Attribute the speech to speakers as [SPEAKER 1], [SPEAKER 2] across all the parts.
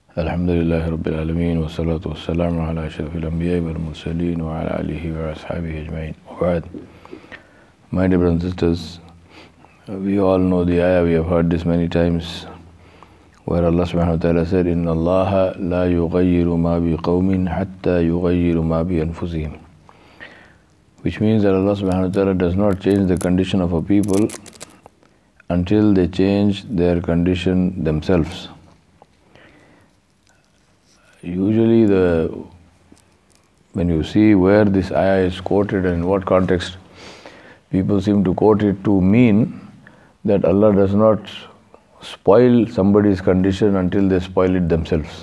[SPEAKER 1] Alhamdulillahi Rabbil Alameen wa salatu wa salamu ala ashrafil anbiya wal mursaleen wa ala alihi wa ashabihi ajma'in. Wa ba'd. My dear brothers and sisters, we all know the ayah, we have heard this many times, where Allah subhanahu wa ta'ala said, Inna Allaha la yughayyiru ma bi qawmin hatta yughayyiru ma bi anfusihim. Which means that Allah subhanahu wa ta'ala does not change the condition of a people until they change their condition themselves. Usually when you see where this ayah is quoted and in what context, people seem to quote it to mean that Allah does not spoil somebody's condition until they spoil it themselves.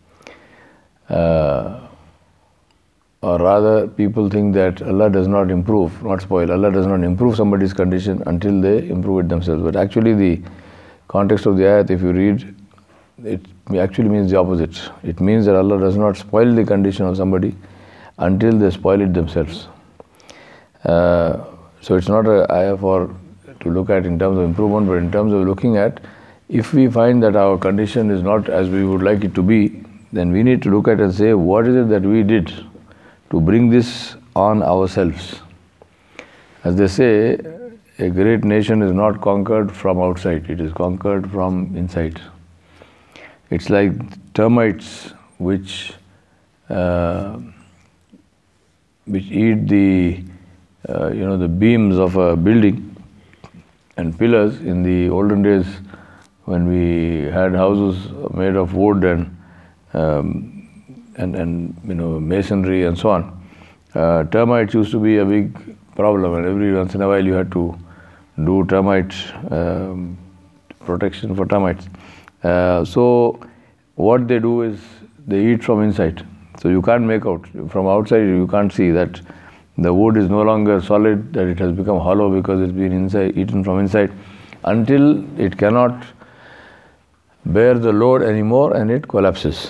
[SPEAKER 1] Or rather, people think that Allah does not improve, not spoil. Allah does not improve somebody's condition until they improve it themselves. But actually the context of the ayat, if you read, it actually means the opposite. It means that Allah does not spoil the condition of somebody until they spoil it themselves. So it's not an ayah to look at in terms of improvement, but in terms of looking at, if we find that our condition is not as we would like it to be, then we need to look at and say, what is it that we did to bring this on ourselves? As they say, a great nation is not conquered from outside, it is conquered from inside. It's like termites which eat the beams of a building and pillars. In the olden days, when we had houses made of wood and masonry and so on, termites used to be a big problem, and every once in a while you had to do termite protection for termites. So what they do is they eat from inside. So you can't make out. From outside you can't see that the wood is no longer solid, that it has become hollow because it's been eaten from inside, until it cannot bear the load anymore and it collapses.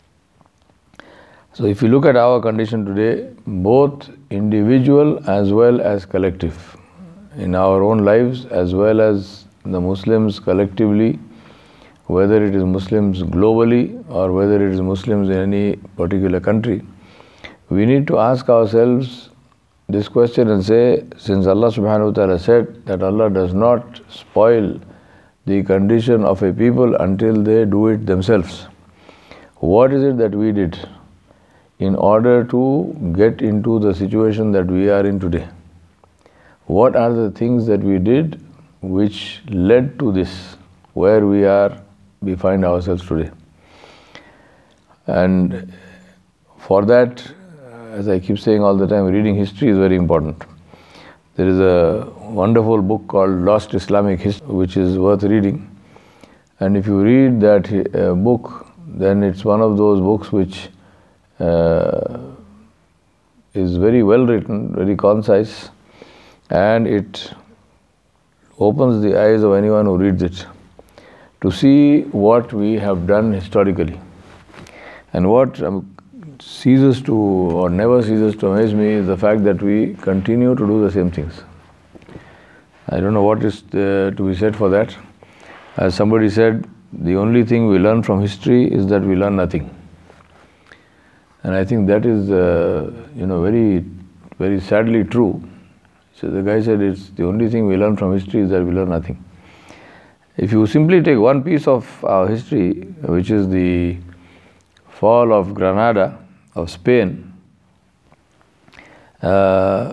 [SPEAKER 1] So if you look at our condition today, both individual as well as collective, in our own lives as well as the Muslims collectively, whether it is Muslims globally or whether it is Muslims in any particular country, we need to ask ourselves this question and say, since Allah subhanahu wa ta'ala said that Allah does not spoil the condition of a people until they do it themselves, what is it that we did in order to get into the situation that we are in today? What are the things that we did which led to this, where we find ourselves today? And for that, as I keep saying all the time, reading history is very important. There is a wonderful book called Lost Islamic History, which is worth reading. And if you read that book, then it's one of those books which is very well written, very concise, and it opens the eyes of anyone who reads it to see what we have done historically. And what ceases to or never ceases to amaze me is the fact that we continue to do the same things. I don't know what is to be said for that. As somebody said, the only thing we learn from history is that we learn nothing. And I think that is very, very sadly true. So the guy said, it's the only thing we learn from history is that we learn nothing. If you simply take one piece of our history, which is the fall of Granada, of Spain, and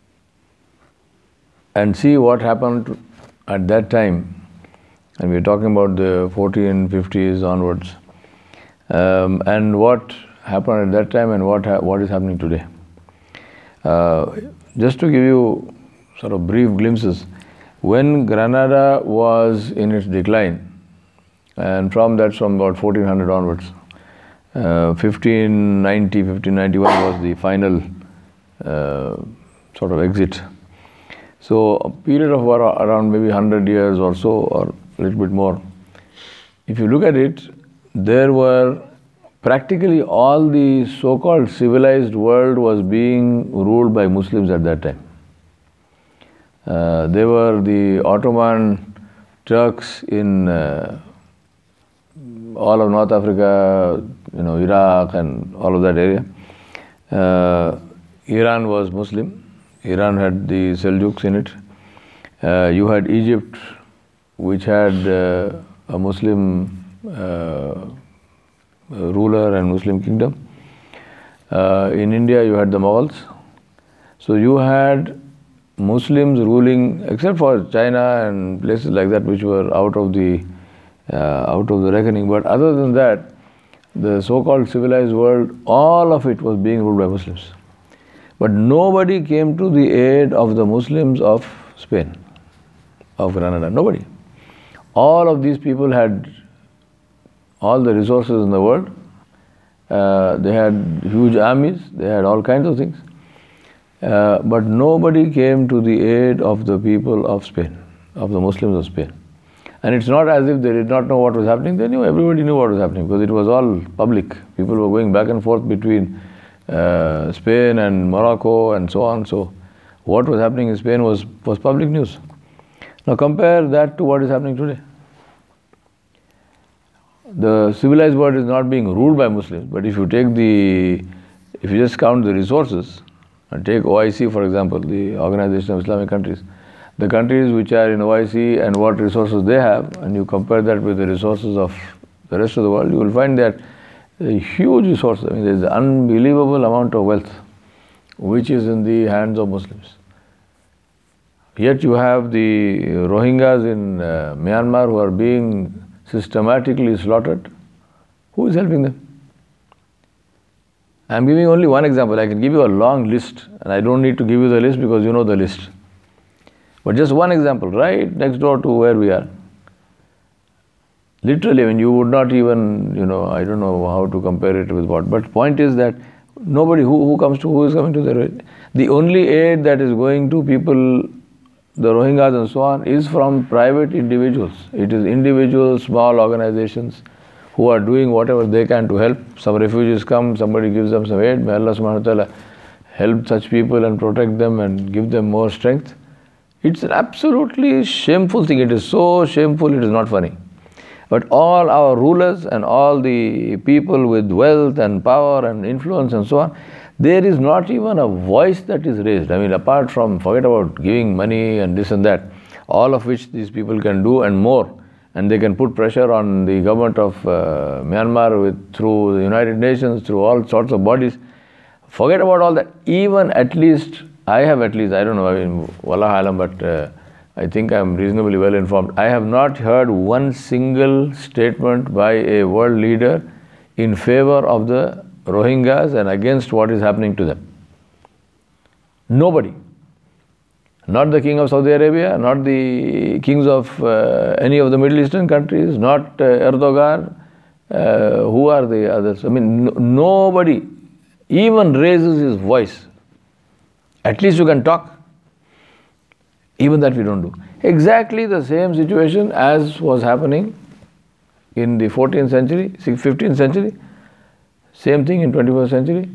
[SPEAKER 1] see what happened at that time, and we're talking about the 1450s onwards, and what happened at that time and what is happening today. Just to give you sort of brief glimpses, when Granada was in its decline, and from about 1400 onwards, 1590, 1591 was the final sort of exit. So a period of around maybe 100 years or so, or a little bit more. If you look at it, there were practically all the so-called civilized world was being ruled by Muslims at that time. They were the Ottoman Turks in all of North Africa, Iraq and all of that area. Iran was Muslim. Iran had the Seljuks in it. You had Egypt, which had a Muslim ruler and Muslim kingdom. In India, you had the Mughals. So you had Muslims ruling, except for China and places like that, which were out of the reckoning. But other than that, the so-called civilized world, all of it was being ruled by Muslims. But nobody came to the aid of the Muslims of Spain, of Granada. Nobody. All of these people had all the resources in the world. They had huge armies. They had all kinds of things. But nobody came to the aid of the people of Spain, of the Muslims of Spain. And it's not as if they did not know what was happening. They knew, everybody knew what was happening, because it was all public. People were going back and forth between Spain and Morocco and so on. So what was happening in Spain was public news. Now compare that to what is happening today. The civilized world is not being ruled by Muslims, but if you just count the resources, and take OIC for example, the Organization of Islamic Countries, the countries which are in OIC and what resources they have, and you compare that with the resources of the rest of the world, you will find that a huge resources. I mean, there is an unbelievable amount of wealth which is in the hands of Muslims. Yet you have the Rohingyas in Myanmar who are being systematically slaughtered. Who is helping them? I am giving only one example. I can give you a long list, and I don't need to give you the list because you know the list. But just one example, right next door to where we are. Literally, I mean, you would not even, I don't know how to compare it with what. But point is that nobody who is coming to the only aid that is going to people, the Rohingyas and so on, is from private individuals. It is individuals, small organizations who are doing whatever they can to help. Some refugees come, somebody gives them some aid. May Allah subhanahu wa ta'ala help such people and protect them and give them more strength. It's an absolutely shameful thing. It is so shameful, it is not funny. But all our rulers and all the people with wealth and power and influence and so on, there is not even a voice that is raised. I mean, apart from, forget about giving money and this and that, all of which these people can do and more. And they can put pressure on the government of Myanmar through the United Nations, through all sorts of bodies. Forget about all that. Even I don't know, I mean, Wallah alam, but I think I am reasonably well informed. I have not heard one single statement by a world leader in favor of the Rohingyas and against what is happening to them. Nobody. Not the king of Saudi Arabia, not the kings of any of the Middle Eastern countries, not Erdogan. Who are the others? I mean, nobody even raises his voice. At least you can talk. Even that we don't do. Exactly the same situation as was happening in the 14th century, 15th century. Same thing in 21st century.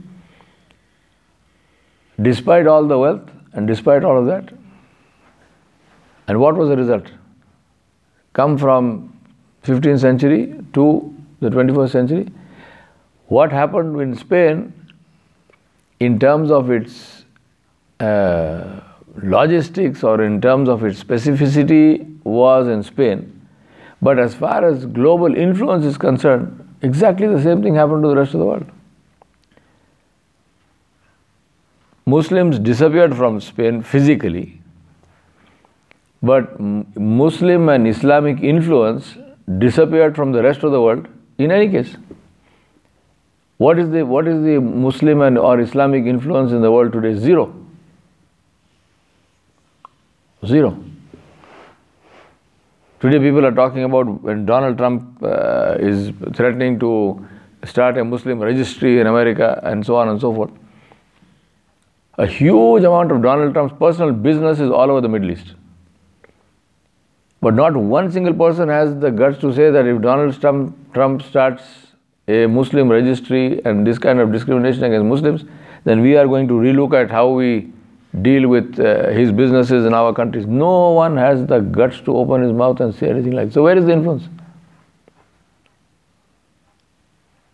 [SPEAKER 1] Despite all the wealth and despite all of that. And what was the result? Come from 15th century to the 21st century. What happened in Spain in terms of its logistics or in terms of its specificity was in Spain. But as far as global influence is concerned, exactly the same thing happened to the rest of the world. Muslims disappeared from Spain physically, but Muslim and Islamic influence disappeared from the rest of the world in any case. What is the Muslim or Islamic influence in the world today? Zero. Today people are talking about when Donald Trump is threatening to start a Muslim registry in America and so on and so forth. A huge amount of Donald Trump's personal business is all over the Middle East. But not one single person has the guts to say that if Donald Trump starts a Muslim registry and this kind of discrimination against Muslims, then we are going to relook at how we deal with his businesses in our countries. No one has the guts to open his mouth and say anything like that. So where is the influence?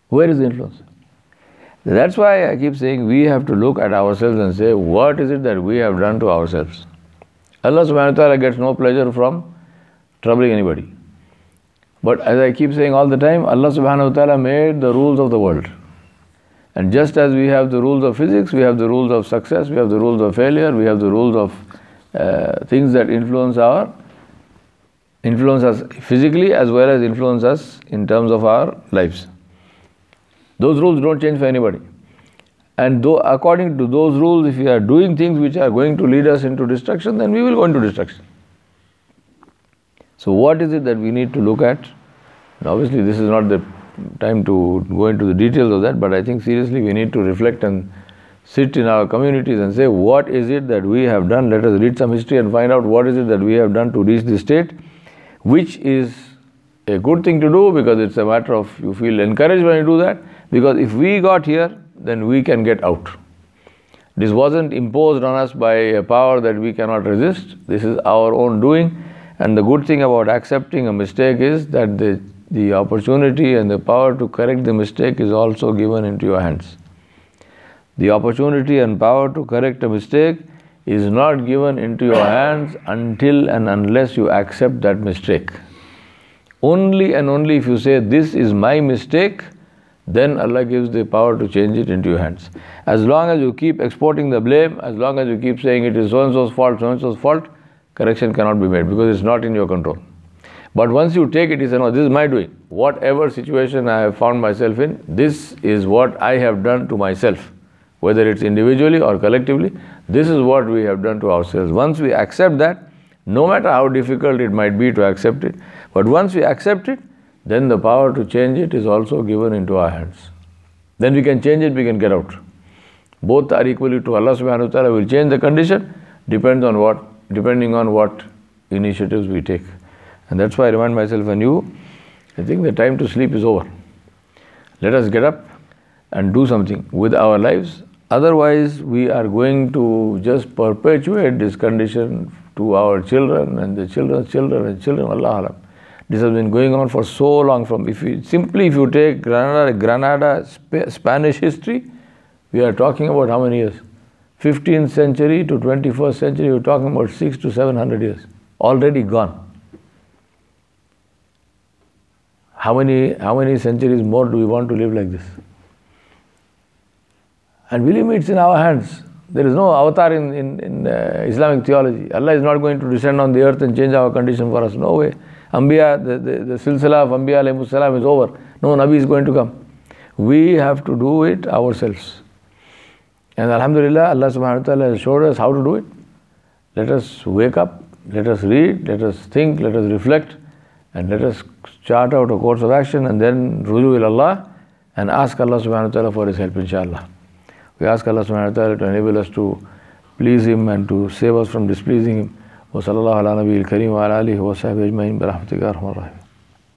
[SPEAKER 1] Where is the influence? That's why I keep saying we have to look at ourselves and say, what is it that we have done to ourselves? Allah subhanahu wa ta'ala gets no pleasure from troubling anybody. But as I keep saying all the time, Allah subhanahu wa ta'ala made the rules of the world. And just as we have the rules of physics, we have the rules of success, we have the rules of failure, we have the rules of things that influence us physically as well as influence us in terms of our lives. Those rules don't change for anybody. And though according to those rules, if we are doing things which are going to lead us into destruction, then we will go into destruction. So what is it that we need to look at? And obviously this is not the time to go into the details of that, but I think seriously we need to reflect and sit in our communities and say, what is it that we have done? Let us read some history and find out what is it that we have done to reach this state, which is a good thing to do because it's a matter of you feel encouraged when you do that, because if we got here, then we can get out. This wasn't imposed on us by a power that we cannot resist. This is our own doing. And the good thing about accepting a mistake is that the opportunity and the power to correct the mistake is also given into your hands. The opportunity and power to correct a mistake is not given into your hands until and unless you accept that mistake. Only and only if you say, this is my mistake, then Allah gives the power to change it into your hands. As long as you keep exporting the blame, as long as you keep saying it is so-and-so's fault, correction cannot be made because it's not in your control. But once you take it, you say, no, this is my doing. Whatever situation I have found myself in, this is what I have done to myself. Whether it's individually or collectively, this is what we have done to ourselves. Once we accept that, no matter how difficult it might be to accept it, but once we accept it, then the power to change it is also given into our hands. Then we can change it, we can get out. Both are equally true. Allah subhanahu wa ta'ala will change the condition depending on what initiatives we take. And that's why I remind myself and you, I think the time to sleep is over. Let us get up and do something with our lives. Otherwise, we are going to just perpetuate this condition to our children and the children's children and children. Allah Alam. This has been going on for so long. If you take Granada Spanish history, we are talking about how many years? 15th century to 21st century, we are talking about 600 to 700 years. Already gone. How many centuries more do we want to live like this? And believe me, it's in our hands. There is no avatar in Islamic theology. Allah is not going to descend on the earth and change our condition for us. No way. Anbiya, the silsila of Anbiya alayhimus salam is over. No Nabi is going to come. We have to do it ourselves. And Alhamdulillah, Allah subhanahu wa ta'ala has showed us how to do it. Let us wake up, let us read, let us think, let us reflect, and let us chart out a course of action and then ruju ila Allah and ask Allah subhanahu wa ta'ala for His help, inshallah. We ask Allah subhanahu wa ta'ala to enable us to please Him and to save us from displeasing Him. Wa sallallahu ala nabiyil kareem wa ala alihi wa sahbihi ajma'in bi rahmatika ya arhamar rahimin.